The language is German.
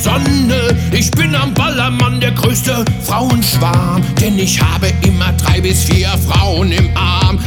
Sonne. Ich bin am Ballermann der größte Frauenschwarm, denn ich habe immer 3 bis 4 Frauen im Arm.